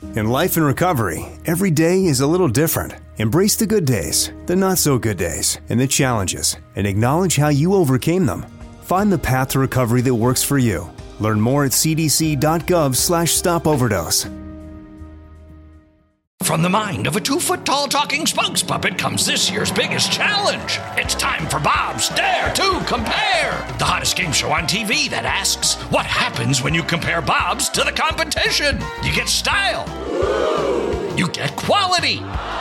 In life and recovery, every day is a little different. Embrace the good days, the not so good days, and the challenges, and acknowledge how you overcame them. Find the path to recovery that works for you. Learn more at cdc.gov/stopoverdose. From the mind of a 2-foot-tall talking spokes puppet comes this year's biggest challenge. It's time for Bob's Dare to Compare, the hottest game show on TV that asks, what happens when you compare Bob's to the competition? You get style. You get quality.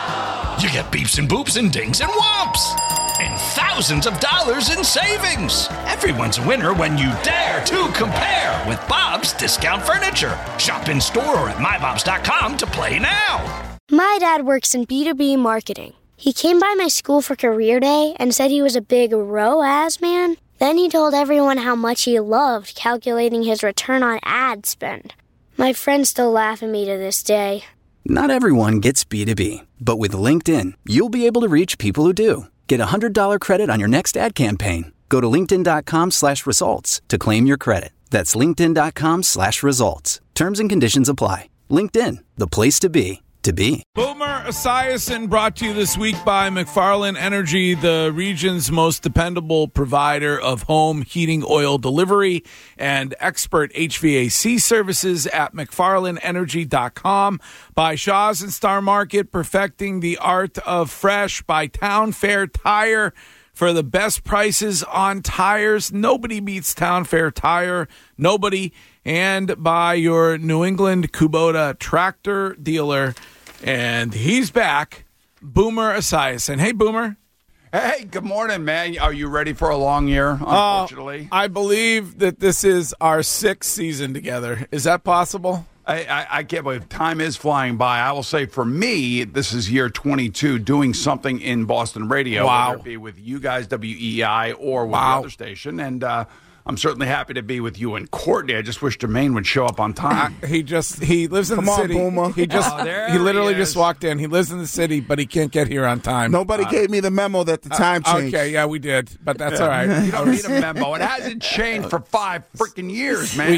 You get beeps and boops and dings and whomps. And thousands of dollars in savings. Everyone's a winner when you dare to compare with Bob's Discount Furniture. Shop in store or at mybobs.com to play now. My dad works in B2B marketing. He came by my school for career day and said he was a big ROAS man. Then he told everyone how much he loved calculating his return on ad spend. My friends still laugh at me to this day. Not everyone gets B2B, but with LinkedIn, you'll be able to reach people who do. Get a $100 credit on your next ad campaign. Go to linkedin.com/results to claim your credit. That's linkedin.com/results. Terms and conditions apply. LinkedIn, the place to be. Boomer Esiason, brought to you this week by McFarland Energy, the region's most dependable provider of home heating oil delivery and expert HVAC services at McFarlandEnergy.com. By Shaw's and Star Market, perfecting the art of fresh. By Town Fair Tire, for the best prices on tires. Nobody beats Town Fair Tire. Nobody. And by your New England Kubota tractor dealer. And he's back, Boomer Esiason. Hey, Boomer. Hey, good morning, man. Are you ready for a long year, unfortunately? I believe that this is our 6th season together. Is that possible? I can't believe time is flying by. I will say for me, this is year 22 doing something in Boston radio, whether it be with you guys, WEI, or with the other station. And I'm certainly happy to be with you and Courtney. I just wish Jermaine would show up on time. He lives in the city. Boomer. He literally just walked in. He lives in the city, but he can't get here on time. Nobody gave me the memo that the time changed. Okay, yeah, we did, but that's all right. You don't need a memo. It hasn't changed for 5 freaking years, man.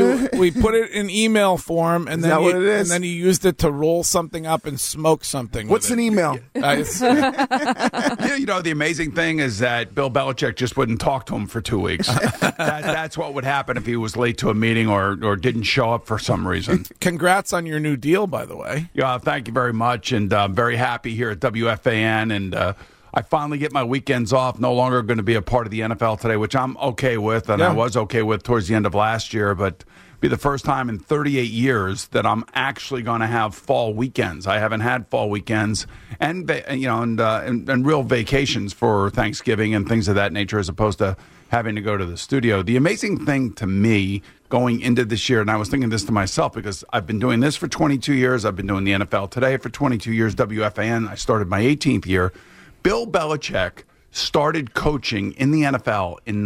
We put it in email form, and then what it is? And then you used it to roll something up and smoke something. What's an email? You know, the amazing thing is that Bill Belichick just wouldn't talk to him for 2 weeks. That's what would happen if he was late to a meeting or didn't show up for some reason. Congrats on your new deal, by the way. Yeah, thank you very much, and I'm very happy here at WFAN, and I finally get my weekends off. No longer going to be a part of the NFL today, which I'm okay with, and I was okay with towards the end of last year, but be the first time in 38 years that I'm actually going to have fall weekends. I haven't had fall weekends and real vacations for Thanksgiving and things of that nature, as opposed to having to go to the studio. The amazing thing to me going into this year, and I was thinking this to myself because I've been doing this for 22 years. I've been doing the NFL Today for 22 years, WFAN. I started my 18th year. Bill Belichick started coaching in the NFL in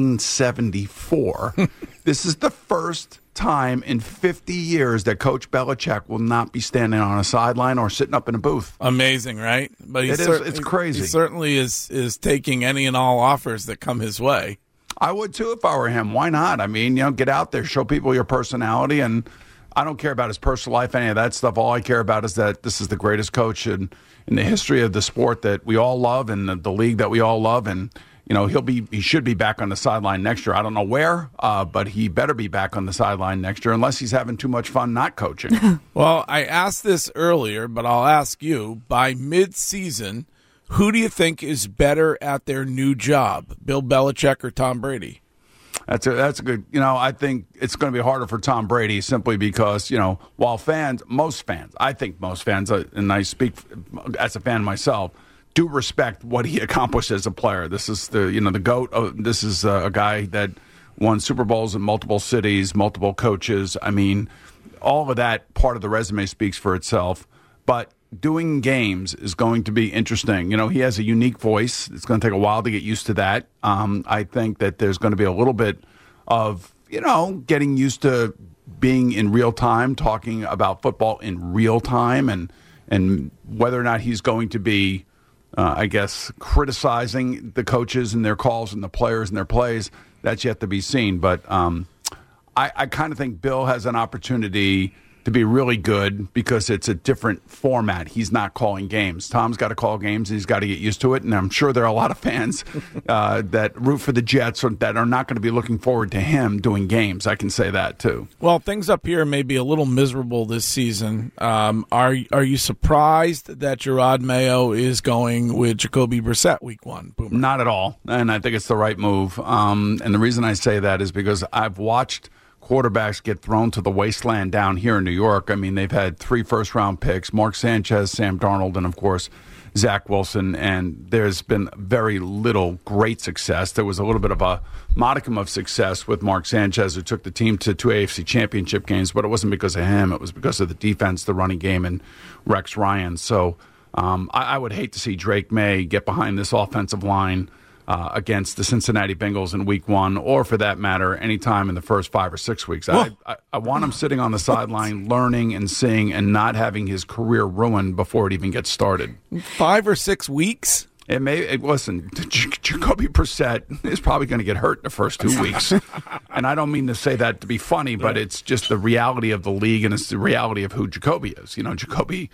1974. This is the first time in 50 years that Coach Belichick will not be standing on a sideline or sitting up in a booth. Amazing, right? But it's crazy. He certainly is taking any and all offers that come his way. I would too if I were him. Why not? I mean, get out there, show people your personality, and I don't care about his personal life, any of that stuff. All I care about is that this is the greatest coach in the history of the sport that we all love and the league that we all love, and he should be back on the sideline next year. I don't know where, but he better be back on the sideline next year unless he's having too much fun not coaching. Well, I asked this earlier, but I'll ask you, by mid-season, who do you think is better at their new job, Bill Belichick or Tom Brady? That's a good, I think it's going to be harder for Tom Brady simply because, while most fans, and I speak as a fan myself, do respect what he accomplished as a player. This is the GOAT. This is a guy that won Super Bowls in multiple cities, multiple coaches. I mean, all of that part of the resume speaks for itself. But doing games is going to be interesting. He has a unique voice. It's going to take a while to get used to that. I think that there's going to be a little bit of, getting used to being in real time, talking about football in real time, and whether or not he's going to be criticizing the coaches and their calls and the players and their plays, that's yet to be seen. But I kind of think Bill has an opportunity to be really good because it's a different format. He's not calling games. Tom's got to call games. He's got to get used to it. And I'm sure there are a lot of fans that root for the Jets that are not going to be looking forward to him doing games. I can say that, too. Well, things up here may be a little miserable this season. Are you surprised that Gerard Mayo is going with Jacoby Brissett week 1? Boomer? Not at all. And I think it's the right move. And the reason I say that is because I've watched quarterbacks get thrown to the wasteland down here in New York. I mean, they've had 3 first-round picks, Mark Sanchez, Sam Darnold, and, of course, Zach Wilson, and there's been very little great success. There was a little bit of a modicum of success with Mark Sanchez, who took the team to 2 AFC championship games, but it wasn't because of him. It was because of the defense, the running game, and Rex Ryan. So I would hate to see Drake May get behind this offensive line against the Cincinnati Bengals in week 1, or for that matter, anytime in the first 5 or 6 weeks. I want him sitting on the sideline, learning and seeing, and not having his career ruined before it even gets started. 5 or 6 weeks? Listen, Jacoby Brissett is probably going to get hurt in the first 2 weeks. And I don't mean to say that to be funny, but it's just the reality of the league, and it's the reality of who Jacoby is. Jacoby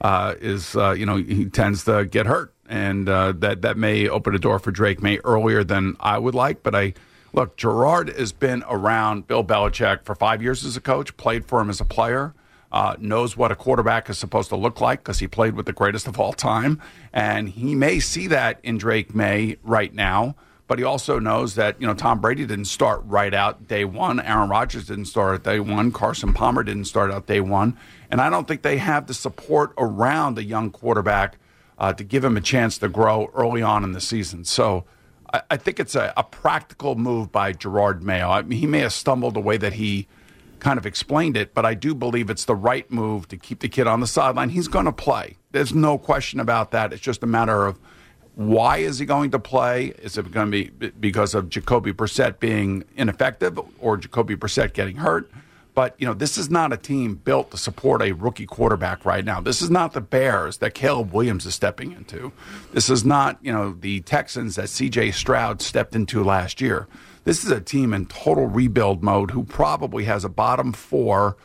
he tends to get hurt. And that may open a door for Drake May earlier than I would like. But look, Gerard has been around Bill Belichick for 5 years as a coach, played for him as a player, knows what a quarterback is supposed to look like because he played with the greatest of all time. And he may see that in Drake May right now. But he also knows that, Tom Brady didn't start right out day 1. Aaron Rodgers didn't start at day 1. Carson Palmer didn't start out day 1. And I don't think they have the support around a young quarterback to give him a chance to grow early on in the season. So I think it's a practical move by Gerard Mayo. I mean, he may have stumbled the way that he kind of explained it, but I do believe it's the right move to keep the kid on the sideline. He's going to play. There's no question about that. It's just a matter of why is he going to play? Is it going to be because of Jacoby Brissett being ineffective or Jacoby Brissett getting hurt? But, this is not a team built to support a rookie quarterback right now. This is not the Bears that Caleb Williams is stepping into. This is not, the Texans that C.J. Stroud stepped into last year. This is a team in total rebuild mode who probably has a bottom 4,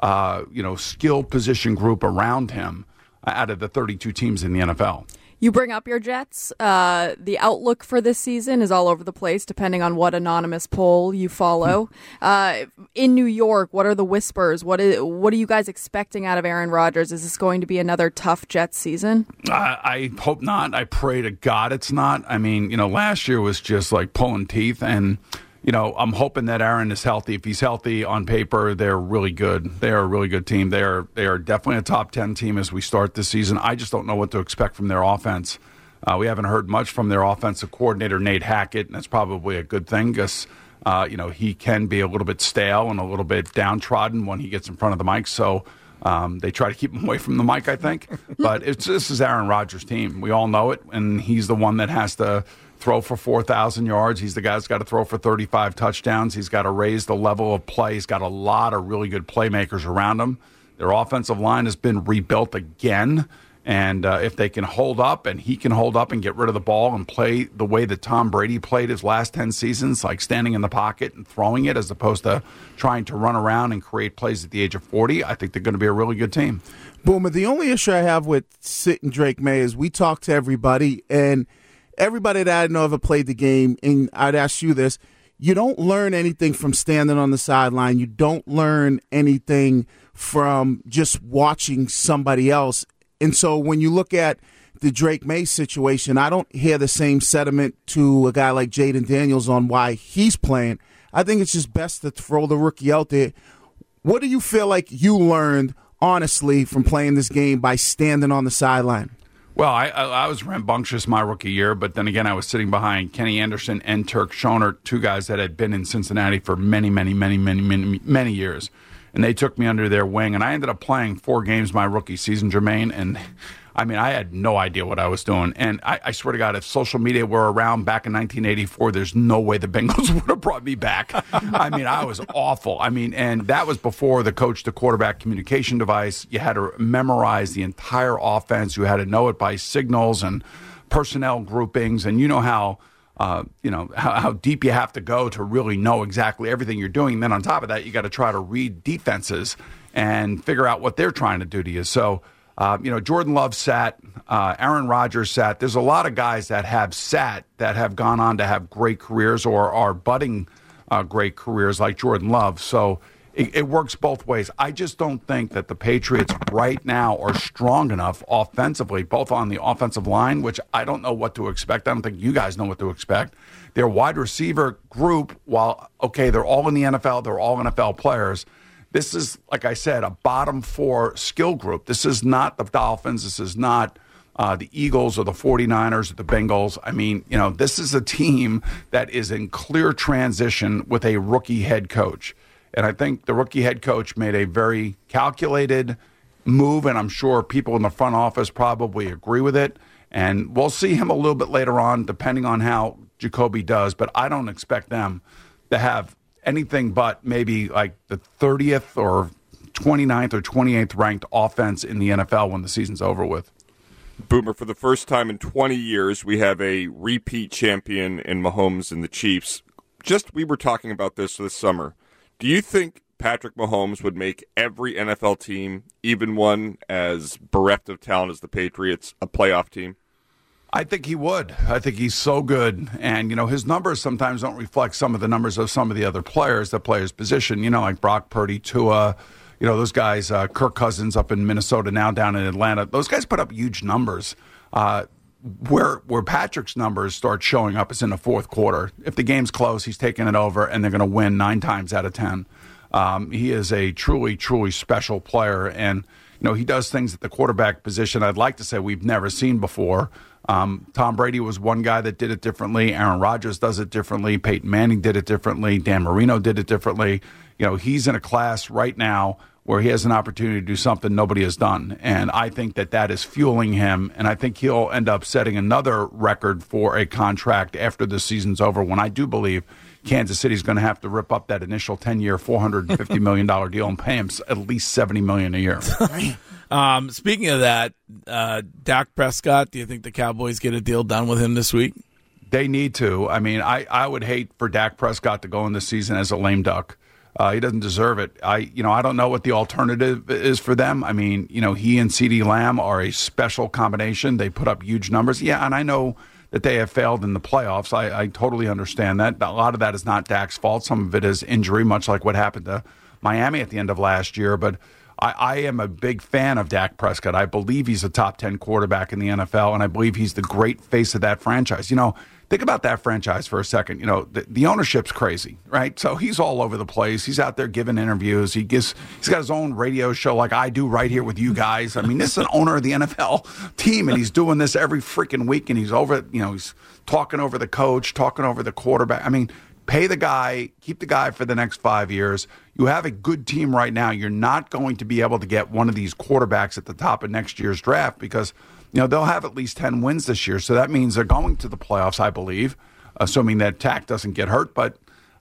skilled position group around him out of the 32 teams in the NFL. You bring up your Jets. The outlook for this season is all over the place, depending on what anonymous poll you follow. In New York, what are the whispers? What are you guys expecting out of Aaron Rodgers? Is this going to be another tough Jets season? I hope not. I pray to God it's not. I mean, last year was just like pulling teeth, and I'm hoping that Aaron is healthy. If he's healthy, on paper, they're really good. They are a really good team. They are definitely a top 10 team as we start this season. I just don't know what to expect from their offense. We haven't heard much from their offensive coordinator, Nate Hackett, and that's probably a good thing because, he can be a little bit stale and a little bit downtrodden when he gets in front of the mic. So they try to keep him away from the mic, I think. But this is Aaron Rodgers' team. We all know it, and he's the one that has to throw for 4,000 yards. He's the guy that's got to throw for 35 touchdowns. He's got to raise the level of play. He's got a lot of really good playmakers around him. Their offensive line has been rebuilt again. And if they can hold up and he can hold up and get rid of the ball and play the way that Tom Brady played his last 10 seasons, like standing in the pocket and throwing it as opposed to trying to run around and create plays at the age of 40, I think they're going to be a really good team. Boomer, the only issue I have with sitting Drake May is we talk to everybody, and everybody that I know ever played the game, and I'd ask you this, you don't learn anything from standing on the sideline. You don't learn anything from just watching somebody else. And so when you look at the Drake May situation, I don't hear the same sentiment to a guy like Jaden Daniels on why he's playing. I think it's just best to throw the rookie out there. What do you feel like you learned, honestly, from playing this game by standing on the sideline? Well, I was rambunctious my rookie year, but then again, I was sitting behind Kenny Anderson and Turk Schoenert, 2 guys that had been in Cincinnati for many years. And they took me under their wing, and I ended up playing 4 games my rookie season, Jermaine, and I mean, I had no idea what I was doing. And I swear to God, if social media were around back in 1984, there's no way the Bengals would have brought me back. I mean, I was awful. I mean, and that was before the coach-to-quarterback communication device. You had to memorize the entire offense. You had to know it by signals and personnel groupings. And you know how how deep you have to go to really know exactly everything you're doing. And then on top of that, you got to try to read defenses and figure out what they're trying to do to you. So, Jordan Love sat, Aaron Rodgers sat. There's a lot of guys that have sat that have gone on to have great careers or are budding great careers like Jordan Love. So it works both ways. I just don't think that the Patriots right now are strong enough offensively, both on the offensive line, which I don't know what to expect. I don't think you guys know what to expect. Their wide receiver group, while, okay, they're all in the NFL, they're all NFL players, this is, like I said, a bottom 4 skill group. This is not the Dolphins. This is not the Eagles or the 49ers or the Bengals. I mean, this is a team that is in clear transition with a rookie head coach. And I think the rookie head coach made a very calculated move, and I'm sure people in the front office probably agree with it. And we'll see him a little bit later on, depending on how Jacoby does. But I don't expect them to have anything but maybe like the 30th or 29th or 28th ranked offense in the NFL when the season's over with. Boomer, for the first time in 20 years, we have a repeat champion in Mahomes and the Chiefs. We were talking about this summer. Do you think Patrick Mahomes would make every NFL team, even one as bereft of talent as the Patriots, a playoff team? I think he would. I think he's so good. And, his numbers sometimes don't reflect some of the numbers of some of the other players that play his position, like Brock Purdy, Tua, those guys, Kirk Cousins up in Minnesota, now down in Atlanta. Those guys put up huge numbers. Where Patrick's numbers start showing up is in the fourth quarter. If the game's close, he's taking it over, and they're going to win 9 times out of 10. He is a truly, truly special player, and he does things at the quarterback position I'd like to say we've never seen before. Tom Brady was one guy that did it differently. Aaron Rodgers does it differently. Peyton Manning did it differently. Dan Marino did it differently. He's in a class right now where he has an opportunity to do something nobody has done. And I think that is fueling him, and I think he'll end up setting another record for a contract after the season's over, when I do believe Kansas City's going to have to rip up that initial 10-year, $450 million deal and pay him at least $70 million a year. Speaking of that, Dak Prescott, do you think the Cowboys get a deal done with him this week? They need to. I mean, I would hate for Dak Prescott to go in this season as a lame duck. He doesn't deserve it. I don't know what the alternative is for them. I mean, he and CeeDee Lamb are a special combination. They put up huge numbers. Yeah, and I know that they have failed in the playoffs. I totally understand that. A lot of that is not Dak's fault. Some of it is injury, much like what happened to Miami at the end of last year. But I am a big fan of Dak Prescott. I believe he's a top 10 quarterback in the NFL, and I believe he's the great face of that franchise. Think about that franchise for a second. The ownership's crazy, right? So he's all over the place. He's out there giving interviews. He's got his own radio show like I do right here with you guys. I mean, this is an owner of the NFL team, and he's doing this every freaking week, and he's he's talking over the coach, talking over the quarterback. I mean, pay the guy, keep the guy for the next 5 years. You have a good team right now. You're not going to be able to get one of these quarterbacks at the top of next year's draft because they'll have at least 10 wins this year. So that means they're going to the playoffs, I believe, assuming that Dak doesn't get hurt. But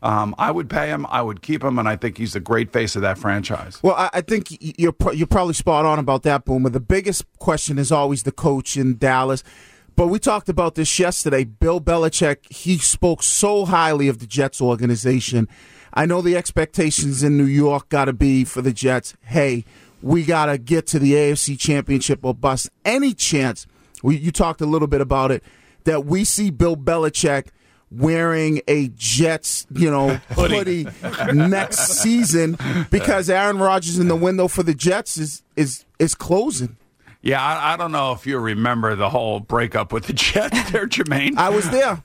I would pay him. I would keep him. And I think he's the great face of that franchise. Well, I think you're probably spot on about that, Boomer. The biggest question is always the coach in Dallas. But we talked about this yesterday. Bill Belichick, he spoke so highly of the Jets organization. I know the expectations in New York got to be for the Jets, hey, we got to get to the AFC Championship or bust. Any chance, you talked a little bit about it, that we see Bill Belichick wearing a Jets, hoodie next season because Aaron Rodgers in the window for the Jets is closing. Yeah, I don't know if you remember the whole breakup with the Jets there, Jermaine. I was there.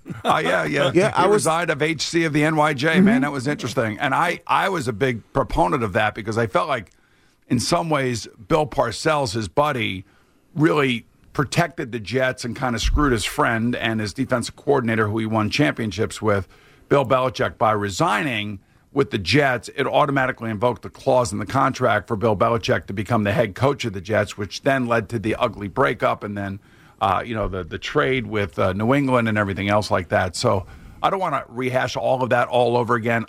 Yeah, I was side of HC of the NYJ, man. That was interesting. And I was a big proponent of that because I felt like in some ways Bill Parcells, his buddy, really protected the Jets and kind of screwed his friend and his defensive coordinator who he won championships with, Bill Belichick, by resigning with the Jets. It automatically invoked a clause in the contract for Bill Belichick to become the head coach of the Jets, which then led to the ugly breakup and then, the trade with New England and everything else like that. So I don't want to rehash all of that all over again.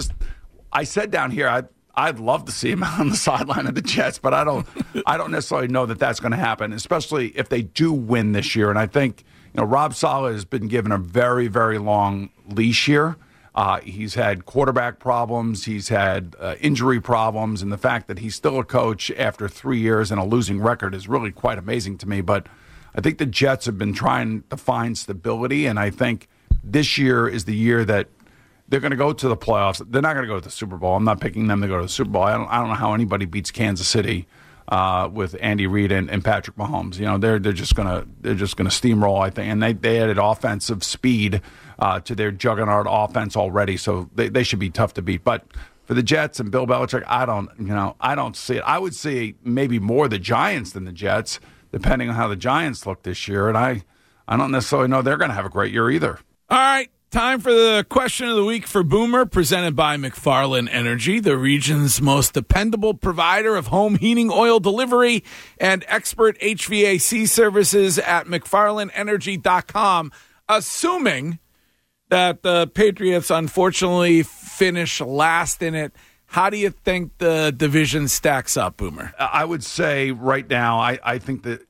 I said down here, I'd love to see him on the sideline of the Jets, but I don't necessarily know that that's going to happen, especially if they do win this year. And I think, Rob Saleh has been given a very, very long leash here. He's had quarterback problems. He's had injury problems. And the fact that he's still a coach after 3 years and a losing record is really quite amazing to me. But I think the Jets have been trying to find stability. And I think this year is the year that they're going to go to the playoffs. They're not going to go to the Super Bowl. I'm not picking them to go to the Super Bowl. I don't know how anybody beats Kansas City with Andy Reid and Patrick Mahomes. They're just gonna steamroll, I think. And they added offensive speed to their juggernaut offense already, so they should be tough to beat. But for the Jets and Bill Belichick, I don't see it. I would see maybe more the Giants than the Jets, depending on how the Giants look this year. And I don't necessarily know they're going to have a great year either. All right. Time for the question of the week for Boomer, presented by McFarland Energy, the region's most dependable provider of home heating oil delivery and expert HVAC services at McFarlandEnergy.com. Assuming that the Patriots unfortunately finish last in it, how do you think the division stacks up, Boomer? I would say right now, I think the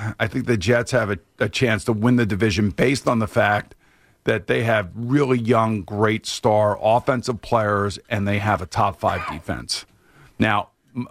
Jets have a chance to win the division based on the fact that they have really young, great star offensive players, and they have a top 5 defense. Now,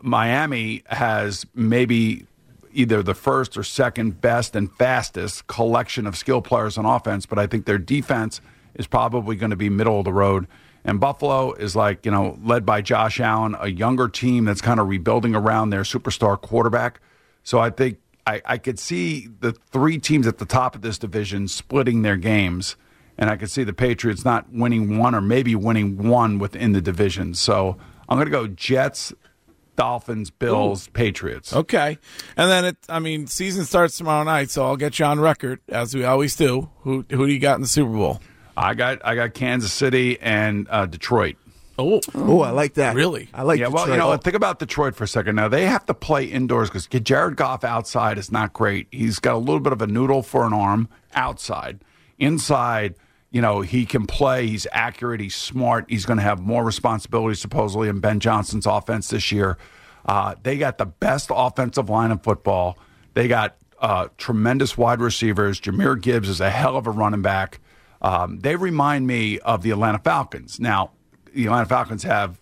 Miami has maybe either the first or second best and fastest collection of skill players on offense, but I think their defense is probably going to be middle of the road. And Buffalo is led by Josh Allen, a younger team that's kind of rebuilding around their superstar quarterback. So I think I could see the 3 teams at the top of this division splitting their games. And I could see the Patriots not winning one or maybe winning one within the division. So I'm going to go Jets, Dolphins, Bills, Patriots. Okay. And then, season starts tomorrow night, so I'll get you on record, as we always do. Who do you got in the Super Bowl? I got Kansas City and Detroit. Oh, I like that. Really? I like Detroit. Well, think about Detroit for a second. Now, they have to play indoors because Jared Goff outside is not great. He's got a little bit of a noodle for an arm outside. Inside, he can play. He's accurate. He's smart. He's going to have more responsibility, supposedly, in Ben Johnson's offense this year. They got the best offensive line in football. They got tremendous wide receivers. Jahmyr Gibbs is a hell of a running back. They remind me of the Atlanta Falcons. Now, the Atlanta Falcons have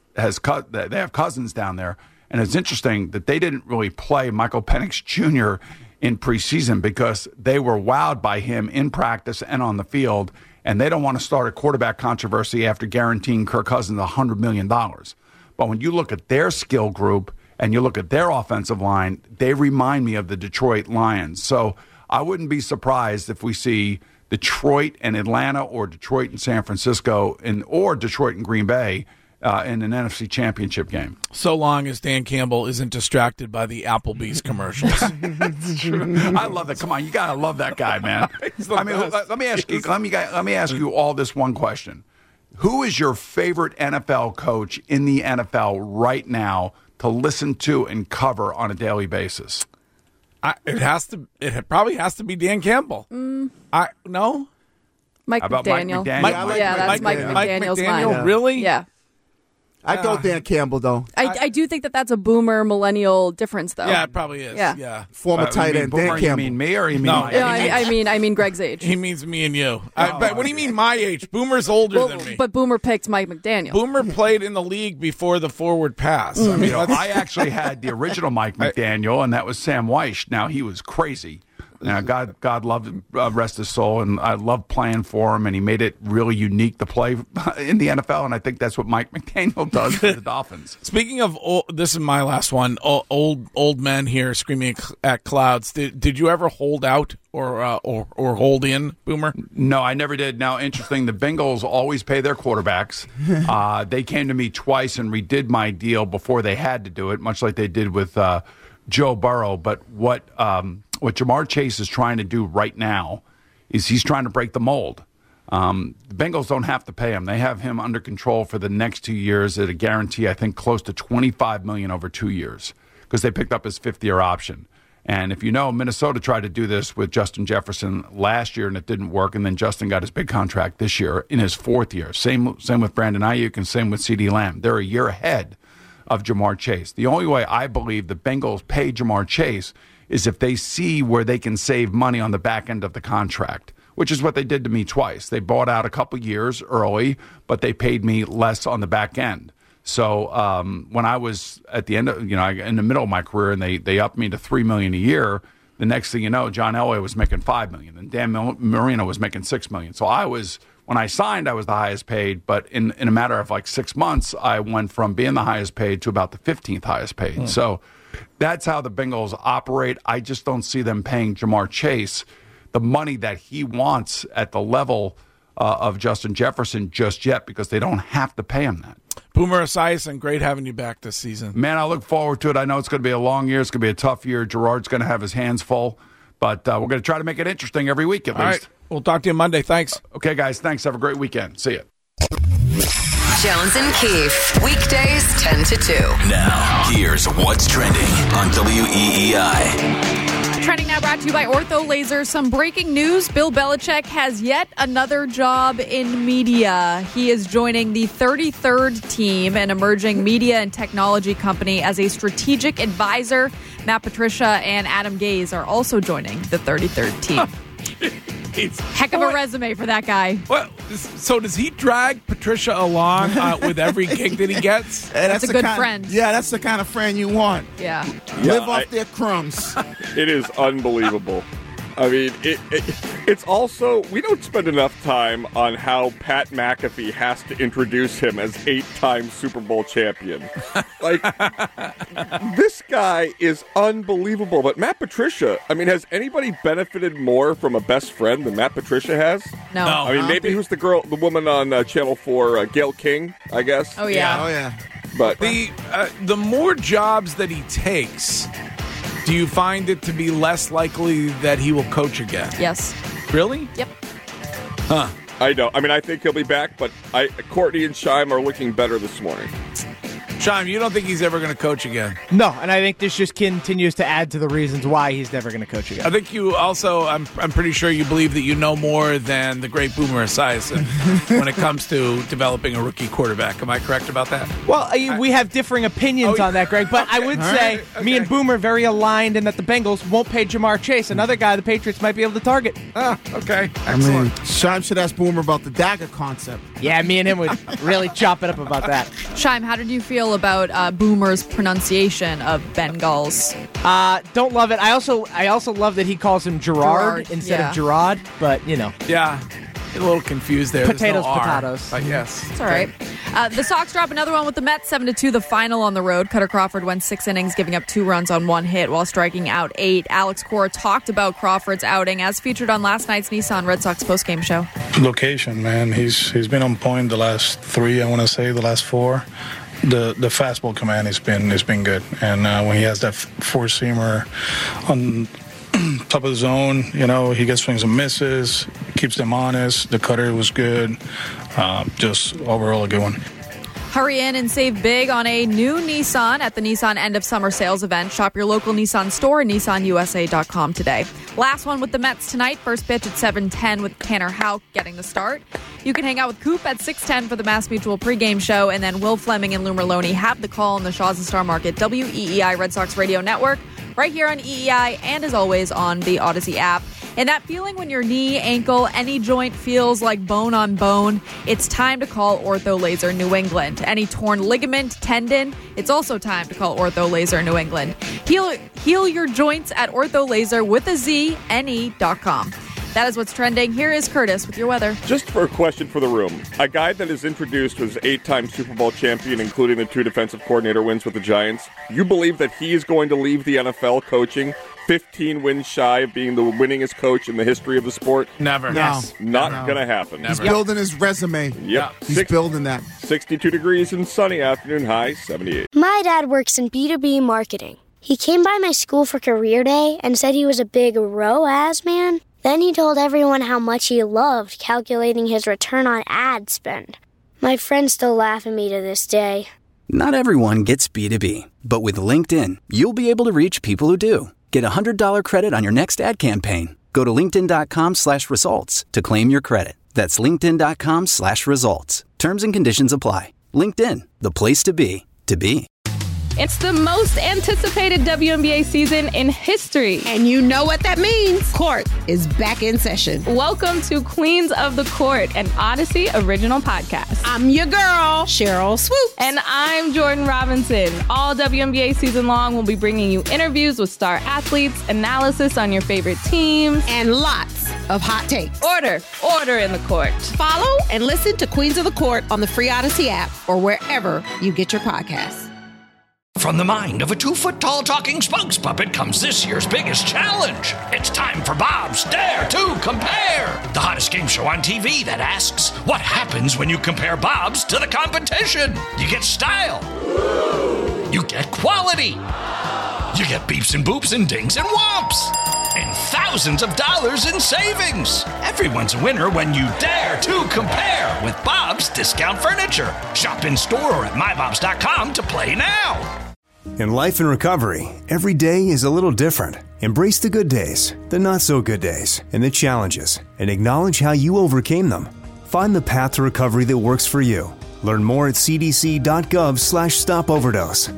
Cousins down there, and it's interesting that they didn't really play Michael Penix Jr. in preseason because they were wowed by him in practice and on the field. And they don't want to start a quarterback controversy after guaranteeing Kirk Cousins $100 million. But when you look at their skill group and you look at their offensive line, they remind me of the Detroit Lions. So I wouldn't be surprised if we see Detroit and Atlanta or Detroit and San Francisco or Detroit and Green Bay in an NFC Championship game. So long as Dan Campbell isn't distracted by the Applebee's commercials. It's true. I love that. Come on, you gotta love that guy, man. Let me ask you all this one question: who is your favorite NFL coach in the NFL right now to listen to and cover on a daily basis? It probably has to be Dan Campbell. No. Mike McDaniel. That's Mike McDaniel's McDaniel, mine. Really? Yeah. I'd go Dan Campbell, though. I do think that's a boomer millennial difference, though. Yeah, it probably is. Yeah. Former tight end, Dan Campbell. You mean me or you mean my age? I mean Greg's age. He means me and you. But what do you mean my age? Boomer's older than me. But Boomer picked Mike McDaniel. Boomer played in the league before the forward pass. I actually had the original Mike McDaniel, and that was Sam Weish. Now, he was crazy. Now, God loved him, rest his soul, and I loved playing for him, and he made it really unique to play in the NFL, and I think that's what Mike McDaniel does for the Dolphins. Speaking of, this is my last one, old men here screaming at clouds. Did you ever hold out or hold in, Boomer? No, I never did. Now, interesting, the Bengals always pay their quarterbacks. They came to me twice and redid my deal before they had to do it, much like they did with Joe Burrow, but what Ja'Marr Chase is trying to do right now is he's trying to break the mold. The Bengals don't have to pay him. They have him under control for the next 2 years at a guarantee, I think, close to $25 million over 2 years because they picked up his fifth-year option. And if you know, Minnesota tried to do this with Justin Jefferson last year, and it didn't work, and then Justin got his big contract this year in his 4th year. Same with Brandon Ayuk and same with CeeDee Lamb. They're a year ahead of Ja'Marr Chase. The only way I believe the Bengals pay Ja'Marr Chase is if they see where they can save money on the back end of the contract. which is what they did to me twice. They bought out a couple years early, but they paid me less on the back end. So when I was at the end of, in the middle of my career, and they upped me to $3 million a year, the next thing you know, John Elway was making $5 million, and Dan Marino was making $6 million. So when I signed, I was the highest paid, but in a matter of like 6 months, I went from being the highest paid to about the 15th highest paid. So that's how the Bengals operate. I just don't see them paying Jamar Chase the money that he wants at the level of Justin Jefferson just yet, because they don't have to pay him that. Boomer Esiason, great having you back this season. Man, I look forward to it. I know it's going to be a long year. It's going to be a tough year. Gerard's going to have his hands full, but we're going to try to make it interesting every week at least. All right. We'll talk to you Monday. Thanks. Okay, guys. Thanks. Have a great weekend. See you. Jones and Keefe, weekdays 10 to 2. Now, here's what's trending on WEEI. Trending now brought to you by Ortho Laser. Some breaking news. Bill Belichick has yet another job in media. He is joining the 33rd Team, an emerging media and technology company, as a strategic advisor. Matt Patricia and Adam Gase are also joining the 33rd Team. Heck of a resume for that guy. What? So does he drag Patricia along with every gig that he gets? That's a good friend. Yeah, that's the kind of friend you want. Yeah. Live off their crumbs. It is unbelievable. I mean, it's also, we don't spend enough time on how Pat McAfee has to introduce him as 8-time Super Bowl champion. Like, this guy is unbelievable. But Matt Patricia, I mean, has anybody benefited more from a best friend than Matt Patricia has? No. I mean, maybe who's the woman on Channel 4, Gayle King, I guess? Oh, yeah. Oh, yeah. But the more jobs that he takes, do you find it to be less likely that he will coach again? Yes. Really? Yep. Huh. I don't. I mean, I think he'll be back, but Courtney and Scheim are looking better this morning. Scheim, you don't think he's ever going to coach again? No, and I think this just continues to add to the reasons why he's never going to coach again. I think you also, I'm pretty sure you believe that you know more than the great Boomer Esiason when it comes to developing a rookie quarterback. Am I correct about that? Well, we have differing opinions on that, Greg, but I would say me and Boomer are very aligned in that the Bengals won't pay Jamar Chase, another guy the Patriots might be able to target. Oh, okay. Excellent. I mean, Scheim should ask Boomer about the dagger concept. Yeah, me and him would really chop it up about that. Scheim, how did you feel about Boomer's pronunciation of Bengals? Don't love it. I also love that he calls him Gerard instead of Gerard, but, Yeah. Get a little confused there. Potatoes, no R, potatoes. but yes. It's all right. The Sox drop another one with the Mets, 7-2, the final on the road. Cutter Crawford went 6 innings, giving up 2 runs on 1 hit while striking out 8. Alex Cora talked about Crawford's outing as featured on last night's Nissan Red Sox postgame show. Location, man. He's been on point the last 3, I want to say, the last 4. The fastball command has been good, and when he has that four-seamer on top of the zone, he gets swings and misses, keeps them honest. The cutter was good. Just overall a good one. Hurry in and save big on a new Nissan at the Nissan End of Summer Sales event. Shop your local Nissan store and nissanusa.com today. Last one with the Mets tonight. First pitch at 7:10 with Tanner Houck getting the start. You can hang out with Coop at 6:10 for the Mass Mutual pregame show, and then Will Fleming and Lou Merlone have the call on the Shaw's and Star Market WEEI Red Sox Radio Network, right here on EEI, and as always on the Odyssey app. And that feeling when your knee, ankle, any joint feels like bone on bone, it's time to call Ortho Laser New England. Any torn ligament, tendon, it's also time to call Ortho Laser New England. Heal your joints at Ortho Laser with a Z, NE.com. That is what's trending. Here is Curtis with your weather. Just for a question for the room. A guy that is introduced was 8-time Super Bowl champion, including the 2 defensive coordinator wins with the Giants. You believe that he is going to leave the NFL coaching 15 wins shy of being the winningest coach in the history of the sport? Never. No. Not going to happen. He's building his resume. Yep. He's building that. 62 degrees and sunny afternoon, high 78. My dad works in B2B marketing. He came by my school for career day and said he was a big ROAS man. Then he told everyone how much he loved calculating his return on ad spend. My friends still laugh at me to this day. Not everyone gets B2B, but with LinkedIn, you'll be able to reach people who do. Get a $100 credit on your next ad campaign. Go to linkedin.com/results to claim your credit. That's linkedin.com/results. Terms and conditions apply. LinkedIn, the place to be, to be. It's the most anticipated WNBA season in history. And you know what that means. Court is back in session. Welcome to Queens of the Court, an Odyssey original podcast. I'm your girl, Cheryl Swoop. And I'm Jordan Robinson. All WNBA season long, we'll be bringing you interviews with star athletes, analysis on your favorite teams, and lots of hot takes. Order in the court. Follow and listen to Queens of the Court on the free Odyssey app or wherever you get your podcasts. From the mind of a 2-foot-tall talking spokes puppet comes this year's biggest challenge. It's time for Bob's Dare to Compare, the hottest game show on TV that asks, what happens when you compare Bob's to the competition? You get style. You get quality. You get beeps and boops and dings and whomps. And thousands of dollars in savings. Everyone's a winner when you dare to compare with Bob's Discount Furniture. Shop in store or at mybobs.com to play now. In life and recovery, every day is a little different. Embrace the good days, the not so good days, and the challenges, and acknowledge how you overcame them. Find the path to recovery that works for you. Learn more at cdc.gov/stopoverdose.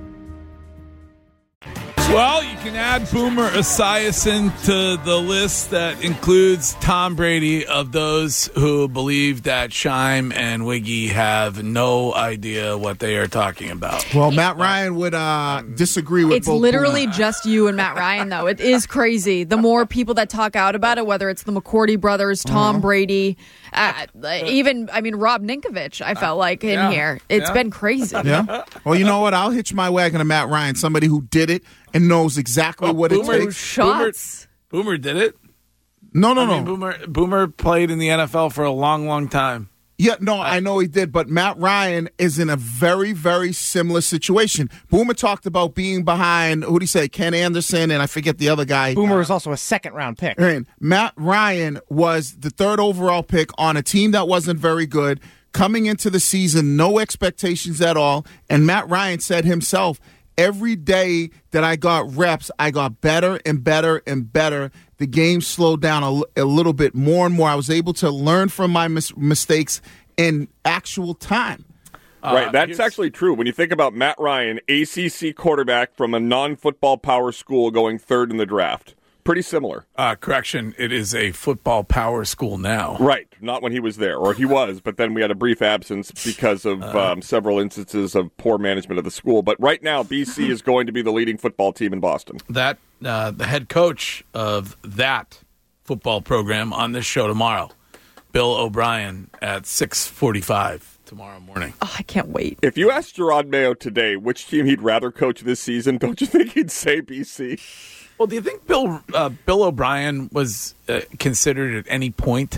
Well, you can add Boomer Esiason to the list that includes Tom Brady of those who believe that Scheim and Wiggy have no idea what they are talking about. Well, Matt Ryan would disagree with It's both literally Boomer. just you and Matt Ryan, though. It is crazy. The more people that talk out about it, whether it's the McCourty brothers, Tom Brady, even, Rob Ninkovich, I felt like in here. It's been crazy. Yeah. Well, you know what? I'll hitch my wagon to Matt Ryan, somebody who did it and knows exactly what it takes. Boomer did it. No. Boomer played in the NFL for a long, long time. Yeah, no, I know he did, but Matt Ryan is in a very, very similar situation. Boomer talked about being behind, who did he say, Ken Anderson, and I forget the other guy. Boomer was also a second-round pick. And Matt Ryan was the third overall pick on a team that wasn't very good. Coming into the season, no expectations at all, and Matt Ryan said himself, every day that I got reps, I got better and better and better. The game slowed down a little bit more and more. I was able to learn from my mistakes in actual time. Right, that's actually true. When you think about Matt Ryan, ACC quarterback from a non-football power school going third in the draft. Pretty similar. Correction, it is a football power school now. Right, not when he was there, or he was, but then we had a brief absence because of several instances of poor management of the school. But right now, BC is going to be the leading football team in Boston. That the head coach of that football program on this show tomorrow, Bill O'Brien, at 6:45 tomorrow morning. Oh, I can't wait. If you asked Gerard Mayo today which team he'd rather coach this season, don't you think he'd say BC? Well, do you think Bill O'Brien was considered at any point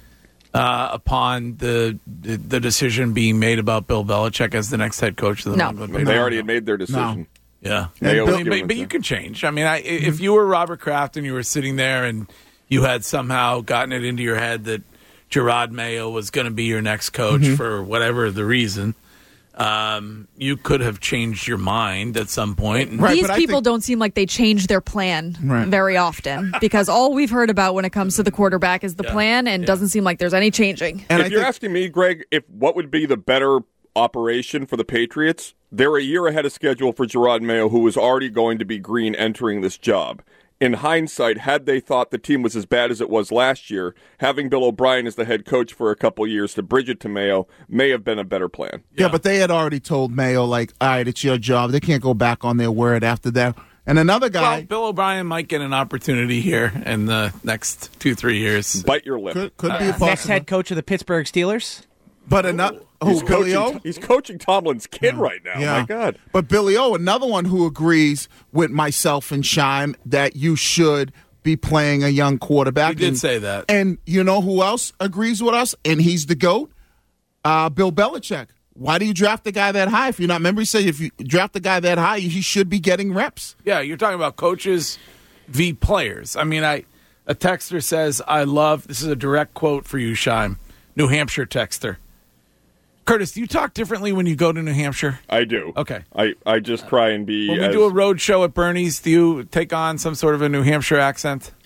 upon the decision being made about Bill Belichick as the next head coach of the New England Patriots? They already had made their decision. No. Yeah. But you can change. I mean, if you were Robert Kraft and you were sitting there and you had somehow gotten it into your head that Gerard Mayo was going to be your next coach for whatever the reason, you could have changed your mind at some point. Right, these people don't seem like they change their plan very often because all we've heard about when it comes to the quarterback is the plan and doesn't seem like there's any changing. And if you're asking me, Greg, what would be the better operation for the Patriots, they're a year ahead of schedule for Gerard Mayo, who was already going to be green entering this job. In hindsight, had they thought the team was as bad as it was last year, having Bill O'Brien as the head coach for a couple years to bridge it to Mayo may have been a better plan. Yeah, but they had already told Mayo, like, all right, it's your job. They can't go back on their word after that. And another guy... Well, Bill O'Brien might get an opportunity here in the next 2-3 years. Bite your lip. Could be a possible. Next head coach of the Pittsburgh Steelers? But another... He's coaching Tomlin's kid right now. Yeah. My God. But Billy O, another one who agrees with myself and Scheim that you should be playing a young quarterback. He did say that. And you know who else agrees with us? And he's the GOAT? Bill Belichick. Why do you draft a guy that high? If you're not, remember he said if you draft a guy that high, he should be getting reps. Yeah, you're talking about coaches v. players. I mean, a texter says, this is a direct quote for you, Scheim, New Hampshire texter. Curtis, do you talk differently when you go to New Hampshire? I do. Okay. I just try and be... When we do a road show at Bernie's, do you take on some sort of a New Hampshire accent?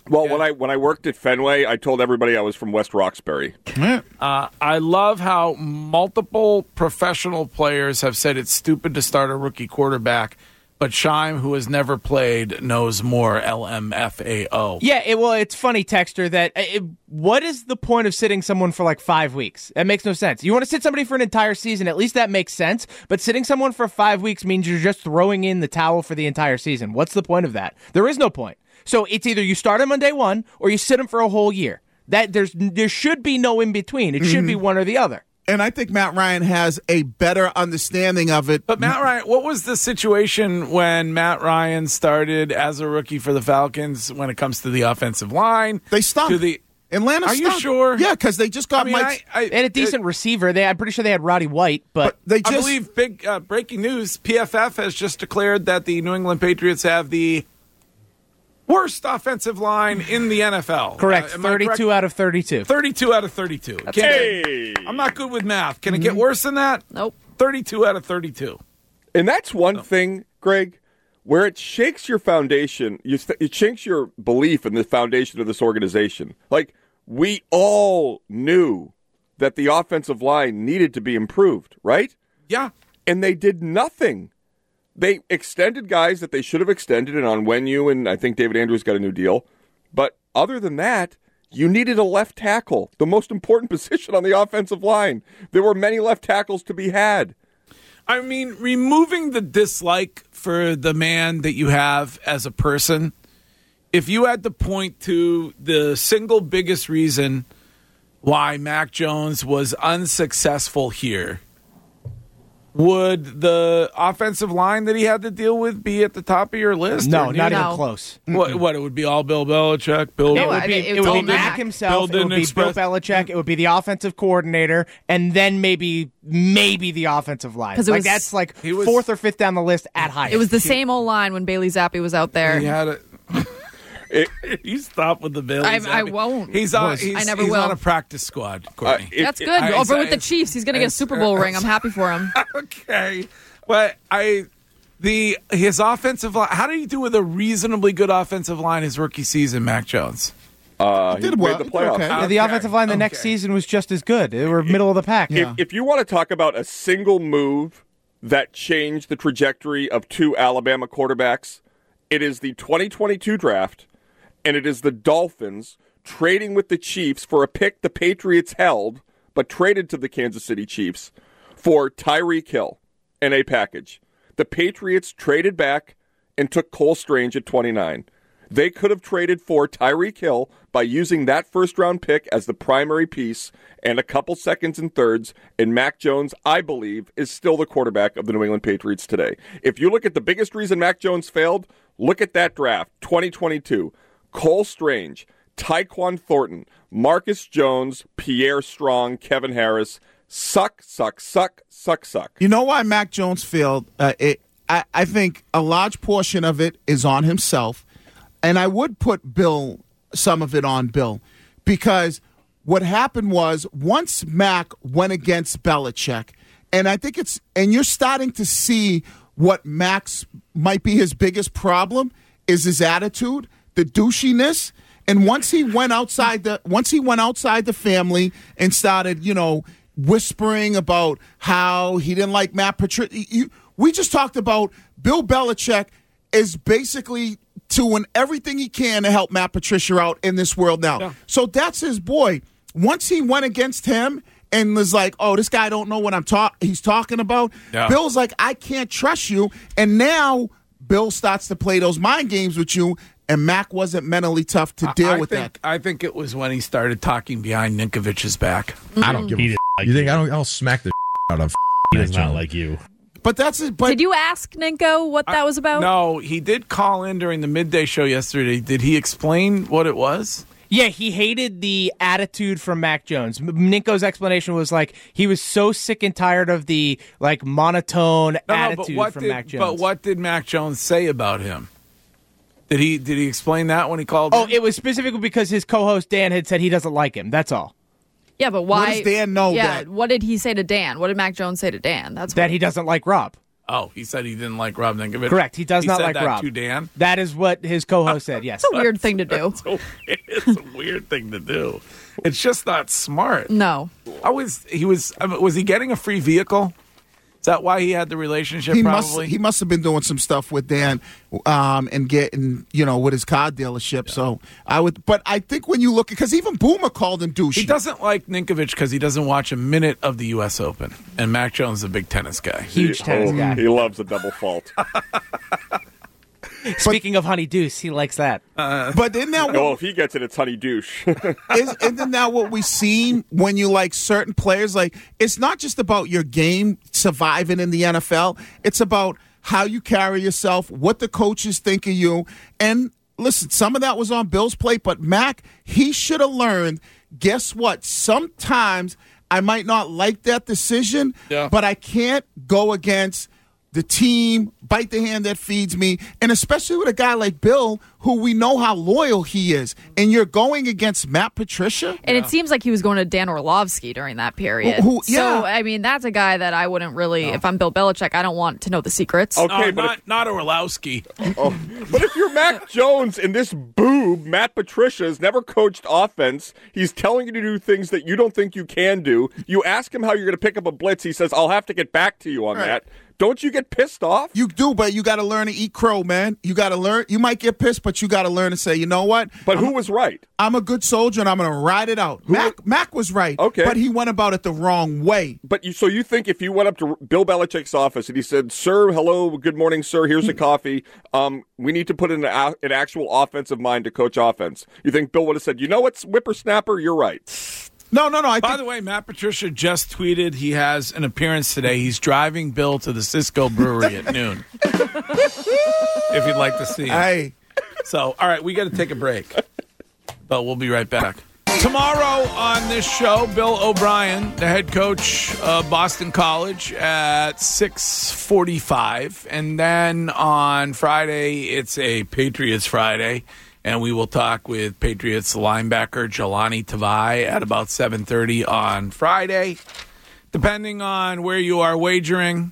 Well, when I worked at Fenway, I told everybody I was from West Roxbury. I love how multiple professional players have said it's stupid to start a rookie quarterback, but Scheim, who has never played, knows more. LMFAO. Yeah, it's funny, Texter, that what is the point of sitting someone for like 5 weeks? That makes no sense. You want to sit somebody for an entire season, at least that makes sense, but sitting someone for 5 weeks means you're just throwing in the towel for the entire season. What's the point of that? There is no point. So it's either you start him on day one or you sit him for a whole year. There should be no in between. It should be one or the other. And I think Matt Ryan has a better understanding of it. But Matt Ryan, what was the situation when Matt Ryan started as a rookie for the Falcons when it comes to the offensive line? They stunk. Atlanta Are stunk. you sure? Yeah, because they just got They had a decent receiver. I'm pretty sure they had Roddy White. But I believe big breaking news, PFF has just declared that the New England Patriots have the worst offensive line in the NFL. Correct. 32 out of 32. 32 out of 32. I'm not good with math. Can it get worse than that? Nope. 32 out of 32. And that's one thing, Greg, where it shakes your foundation. It shakes your belief in the foundation of this organization. Like, we all knew that the offensive line needed to be improved, right? Yeah. And they did nothing. They extended guys that they should have extended, and Onwenu, and I think David Andrews got a new deal. But other than that, you needed a left tackle, the most important position on the offensive line. There were many left tackles to be had. I mean, removing the dislike for the man that you have as a person, if you had to point to the single biggest reason why Mac Jones was unsuccessful here, would the offensive line that he had to deal with be at the top of your list? No, not even close. What? It would be all Bill Belichick? It would be Mac himself. It would be Bill Belichick. It would be the offensive coordinator, and then maybe the offensive line. That's like fourth or fifth down the list at highest. It was the same old line when Bailey Zappi was out there. He had it. You stop with the Bailey Zappi. I won't. I never will. On a practice squad, Courtney. That's good. Over with the Chiefs. He's going to get a Super Bowl ring. I'm happy for him. Okay. But his offensive line, how did he do with a reasonably good offensive line his rookie season, Mac Jones? He did well. The playoffs. Okay. Yeah, the offensive line the next season was just as good. They were middle of the pack. If you want to talk about a single move that changed the trajectory of two Alabama quarterbacks, it is the 2022 draft. And it is the Dolphins trading with the Chiefs for a pick the Patriots held, but traded to the Kansas City Chiefs for Tyreek Hill in a package. The Patriots traded back and took Cole Strange at 29. They could have traded for Tyreek Hill by using that first-round pick as the primary piece and a couple seconds and thirds, and Mac Jones, I believe, is still the quarterback of the New England Patriots today. If you look at the biggest reason Mac Jones failed, look at that draft, 2022. Cole Strange, Tyquan Thornton, Marcus Jones, Pierre Strong, Kevin Harris, suck. You know why Mac Jones failed? I think a large portion of it is on himself, and I would put some of it on Bill, because what happened was once Mac went against Belichick, and I think you're starting to see what Mac's might be his biggest problem is his attitude, the douchiness. And once he went outside the family and started, whispering about how he didn't like Matt Patricia. We just talked about Bill Belichick is basically doing everything he can to help Matt Patricia out in this world now. Yeah. So that's his boy. Once he went against him and was like, oh, this guy don't know what he's talking about, yeah. Bill's like, I can't trust you. And now Bill starts to play those mind games with you, and Mac wasn't mentally tough to deal with that. I think it was when he started talking behind Ninkovich's back. I don't give a You think I'll smack the out of He does not like you. But that's it. Did you ask Ninko what that was about? No, he did call in during the midday show yesterday. Did he explain what it was? Yeah, he hated the attitude from Mac Jones. Ninko's explanation was like he was so sick and tired of the monotone attitude from Mac Jones. But what did Mac Jones say about him? Did he explain that when he called? Oh, it was specifically because his co-host Dan had said he doesn't like him. That's all. Yeah, but why? What does Dan know? Yeah, what did he say to Dan? What did Mac Jones say to Dan? That he doesn't like Rob. Oh, he said he didn't like Rob Ninkovich? Correct. He does not like that Rob. To Dan? That is what his co-host said, yes. It's a weird thing to do. It's a weird thing to do. It's just not smart. No. Was he getting a free vehicle? Is that why he had the relationship? Probably he must have been doing some stuff with Dan, and getting with his car dealership. Yeah. So but I think when you look, because even Boomer called him douchey. He doesn't like Ninkovich because he doesn't watch a minute of the U.S. Open, and Mac Jones is a big tennis guy, huge tennis guy. He loves a double fault. Speaking of Honey Deuce, he likes that. But isn't that if he gets it, it's Honey Douche. Isn't that what we seen when you like certain players? Like, it's not just about your game surviving in the NFL. It's about how you carry yourself, what the coaches think of you. And listen, some of that was on Bill's plate, but Mac, he should have learned, guess what? Sometimes I might not like that decision, but I can't go against the team, bite the hand that feeds me, and especially with a guy like Bill, who we know how loyal he is, and you're going against Matt Patricia? And it seems like he was going to Dan Orlovsky during that period. So, I mean, that's a guy that I wouldn't really, if I'm Bill Belichick, I don't want to know the secrets. Okay, but not Orlowski. But if you're Mac Jones and this boob, Matt Patricia, has never coached offense, he's telling you to do things that you don't think you can do. You ask him how you're going to pick up a blitz, he says, I'll have to get back to you on that. Don't you get pissed off? You do, but you got to learn to eat crow, man. You got to learn. You might get pissed, but you got to learn to say, you know what? But who was right? I'm a good soldier, and I'm going to ride it out. Mac was right, but he went about it the wrong way. But so you think if you went up to Bill Belichick's office and he said, sir, hello, good morning, sir, here's a coffee. We need to put in an actual offensive mind to coach offense. You think Bill would have said, you know what, whippersnapper, you're right. No. By the way, Matt Patricia just tweeted he has an appearance today. He's driving Bill to the Cisco Brewery at noon. If you'd like to see him. Hey. So, all right, we got to take a break. But we'll be right back. Tomorrow on this show, Bill O'Brien, the head coach of Boston College, at 6:45. And then on Friday, it's a Patriots Friday. And we will talk with Patriots linebacker Jelani Tavai at about 7:30 on Friday. Depending on where you are wagering,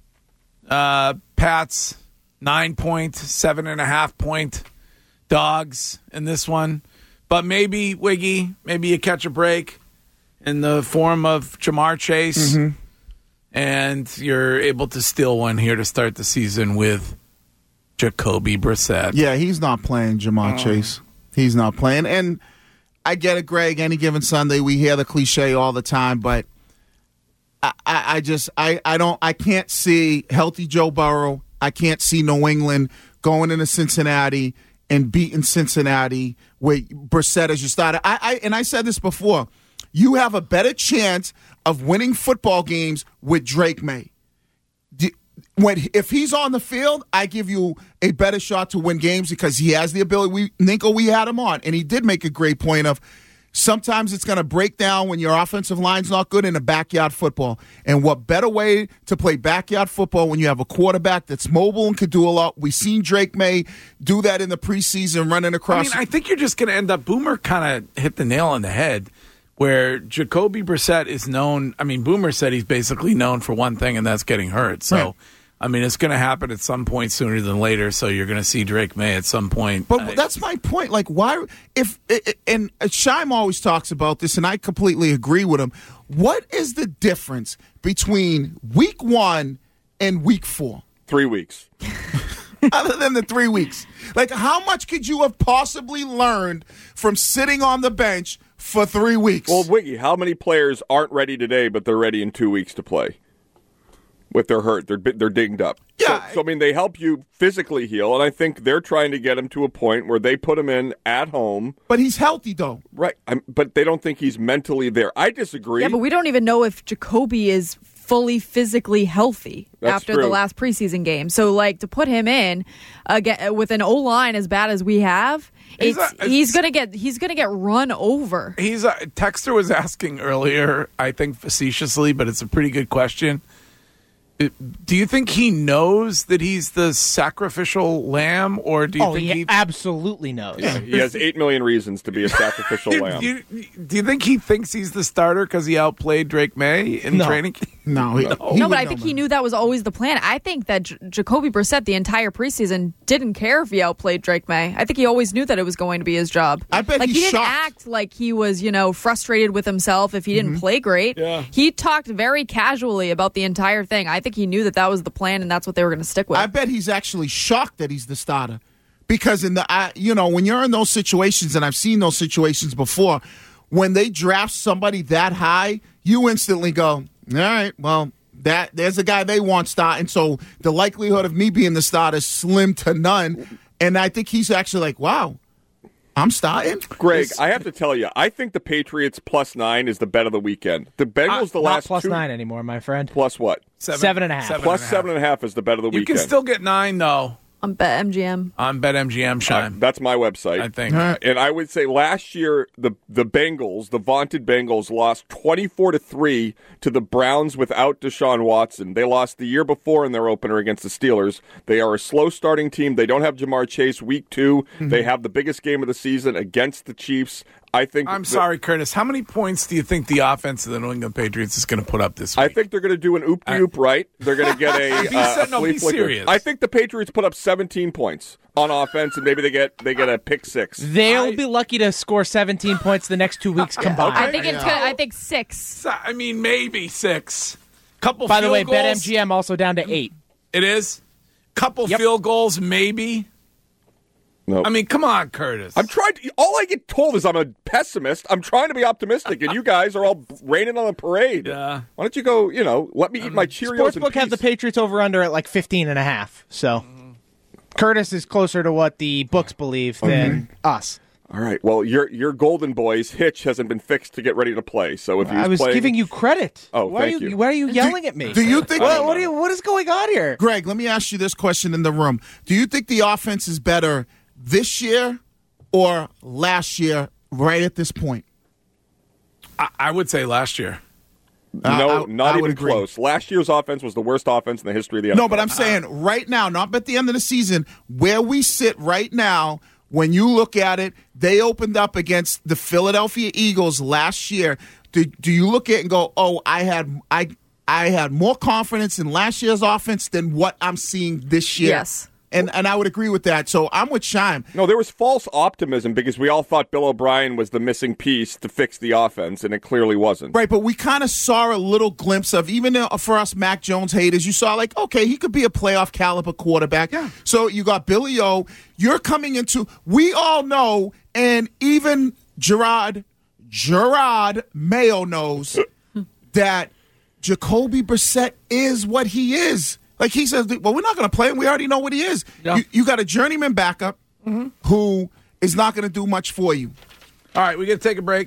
Pats 9-point, 7.5-point dogs in this one. But maybe, Wiggy, maybe you catch a break in the form of Jamar Chase. Mm-hmm. And you're able to steal one here to start the season with Jacoby Brissett. Yeah, he's not playing, Jamar Chase. He's not playing. And I get it, Greg. Any given Sunday, we hear the cliche all the time, but I can't see healthy Joe Burrow. I can't see New England going into Cincinnati and beating Cincinnati with Brissett as your starter. And I said this before. You have a better chance of winning football games with Drake May. If he's on the field, I give you a better shot to win games because he has the ability. We had him on, and he did make a great point of sometimes it's going to break down when your offensive line's not good in a backyard football. And what better way to play backyard football when you have a quarterback that's mobile and can do a lot? We've seen Drake May do that in the preseason, running across. I think you're just going to end up. Boomer kind of hit the nail on the head. Where Jacoby Brissett is known, Boomer said he's basically known for one thing, and that's getting hurt. So, right. It's going to happen at some point sooner than later, so you're going to see Drake May at some point. But that's my point. Like, why, and Scheim always talks about this, and I completely agree with him. What is the difference between week 1 and week 4? 3 weeks. Other than the 3 weeks. Like, how much could you have possibly learned from sitting on the bench for 3 weeks? Well, Wiggy, how many players aren't ready today, but they're ready in 2 weeks to play? With their hurt, they're dinged up. Yeah. So they help you physically heal, and I think they're trying to get him to a point where they put him in at home. But he's healthy, though. Right. But they don't think he's mentally there. I disagree. Yeah, but we don't even know if Jacoby is fully physically healthy after the last preseason game. So, to put him in again with an O-line as bad as we have, he's gonna get run over. Texter was asking earlier, I think facetiously, but it's a pretty good question. Do you think he knows that he's the sacrificial lamb, or do you think he absolutely knows? Yeah, he has 8 million reasons to be a sacrificial lamb. Do you think he thinks he's the starter because he outplayed Drake May in training? No, but I think he knew that was always the plan. I think that Jacoby Brissett the entire preseason didn't care if he outplayed Drake May. I think he always knew that it was going to be his job. I bet he didn't act like he was, frustrated with himself if he didn't play great. Yeah. He talked very casually about the entire thing. I think he knew that was the plan and that's what they were going to stick with. I bet he's actually shocked that he's the starter because when you're in those situations, and I've seen those situations before, when they draft somebody that high, you instantly go, all right, well, there's a guy they want starting, so the likelihood of me being the starter is slim to none. And I think he's actually like, wow, I'm starting? Greg, I have to tell you, I think the Patriots +9 is the bet of the weekend. The Bengals last not +9 anymore, my friend. Plus what? 7.5. +7.5 is the bet of the weekend. You can still get 9, though. On BetMGM. On BetMGM, Shime. That's my website. I think. And I would say last year, the Bengals, the vaunted Bengals, lost 24-3 to the Browns without Deshaun Watson. They lost the year before in their opener against the Steelers. They are a slow-starting team. They don't have Jamar Chase week 2. Mm-hmm. They have the biggest game of the season against the Chiefs. I'm sorry, Curtis. How many points do you think the offense of the New England Patriots is going to put up this week? I think they're going to do an oop-de-oop, right? They're going to get a be serious. I think the Patriots put up 17 points on offense, and maybe they get a pick 6. They'll be lucky to score 17 points the next 2 weeks combined. Okay. I think 6. I mean, maybe 6. Couple. By the way, goals. BetMGM also down to 8. It is. Couple field goals, maybe. No. I mean, come on, Curtis. I'm trying to. All I get told is I'm a pessimist. I'm trying to be optimistic, and you guys are all raining on the parade. Yeah. Why don't you go? Let me eat my Cheerios. Sportsbook have the Patriots over under at like 15.5. So Curtis is closer to what the books believe than us. All right. Well, your Golden Boys hitch hasn't been fixed to get ready to play. So if I was giving you credit. Oh, thank you. Why are you yelling at me? Do you think? What is going on here, Greg? Let me ask you this question in the room. Do you think the offense is better this year or last year right at this point? I would say last year. No, not even close. Last year's offense was the worst offense in the history of the NFL. No, but I'm saying right now, not at the end of the season, where we sit right now, when you look at it, they opened up against the Philadelphia Eagles last year. Do you look at it and go, oh, I had more confidence in last year's offense than what I'm seeing this year? Yes. And I would agree with that. So I'm with Shime. No, there was false optimism because we all thought Bill O'Brien was the missing piece to fix the offense, and it clearly wasn't. Right, but we kind of saw a little glimpse of, even for us Mac Jones haters, you saw like, okay, he could be a playoff caliber quarterback. Yeah. So you got Billy O. You're coming into, we all know, and even Gerard Mayo knows that Jacoby Brissett is what he is. Like he says, well, we're not going to play him. We already know what he is. Yeah. You got a journeyman backup who is not going to do much for you. All right, we got to take a break.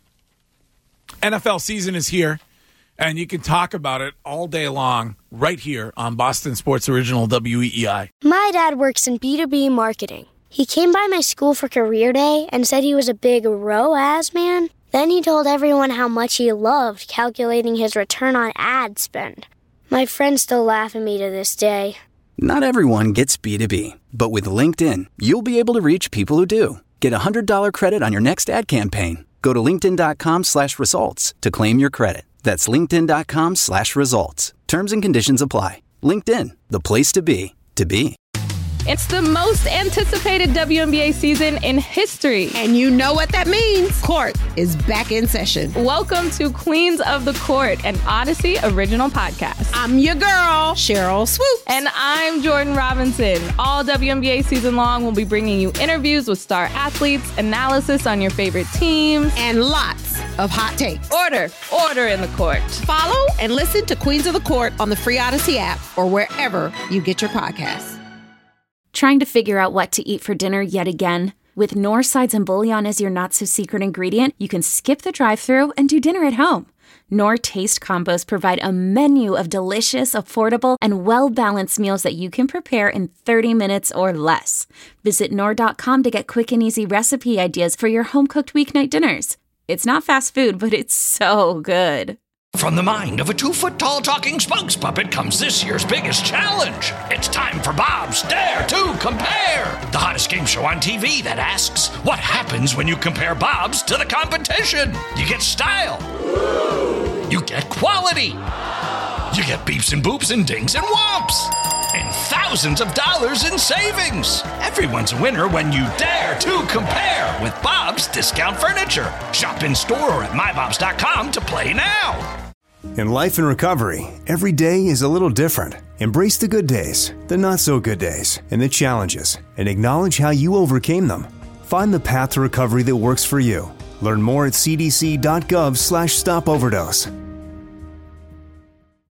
NFL season is here, and you can talk about it all day long right here on Boston Sports Original WEEI. My dad works in B2B marketing. He came by my school for career day and said he was a big ROAS man. Then he told everyone how much he loved calculating his return on ad spend. My friends still laugh at me to this day. Not everyone gets B2B, but with LinkedIn, you'll be able to reach people who do. Get a $100 credit on your next ad campaign. Go to linkedin.com/results to claim your credit. That's linkedin.com/results. Terms and conditions apply. LinkedIn, the place to be, to be. It's the most anticipated WNBA season in history. And you know what that means. Court is back in session. Welcome to Queens of the Court, an Odyssey original podcast. I'm your girl, Cheryl Swoop. And I'm Jordan Robinson. All WNBA season long, we'll be bringing you interviews with star athletes, analysis on your favorite teams, and lots of hot takes. Order in the court. Follow and listen to Queens of the Court on the free Odyssey app or wherever you get your podcasts. Trying to figure out what to eat for dinner yet again? With Knorr sides and bouillon as your not-so-secret ingredient, you can skip the drive-thru and do dinner at home. Knorr Taste Combos provide a menu of delicious, affordable, and well-balanced meals that you can prepare in 30 minutes or less. Visit Knorr.com to get quick and easy recipe ideas for your home-cooked weeknight dinners. It's not fast food, but it's so good. From the mind of a 2-foot-tall talking spokes puppet comes this year's biggest challenge. It's time for Bob's Dare to Compare, the hottest game show on TV that asks, what happens when you compare Bob's to the competition? You get style. You get quality. You get beeps and boops and dings and whomps. And thousands of dollars in savings. Everyone's a winner when you dare to compare with Bob's Discount Furniture. Shop in store or at mybobs.com to play now. In life and recovery, every day is a little different. Embrace the good days, the not so good days, and the challenges, and acknowledge how you overcame them. Find the path to recovery that works for you. Learn more at cdc.gov/stopoverdose.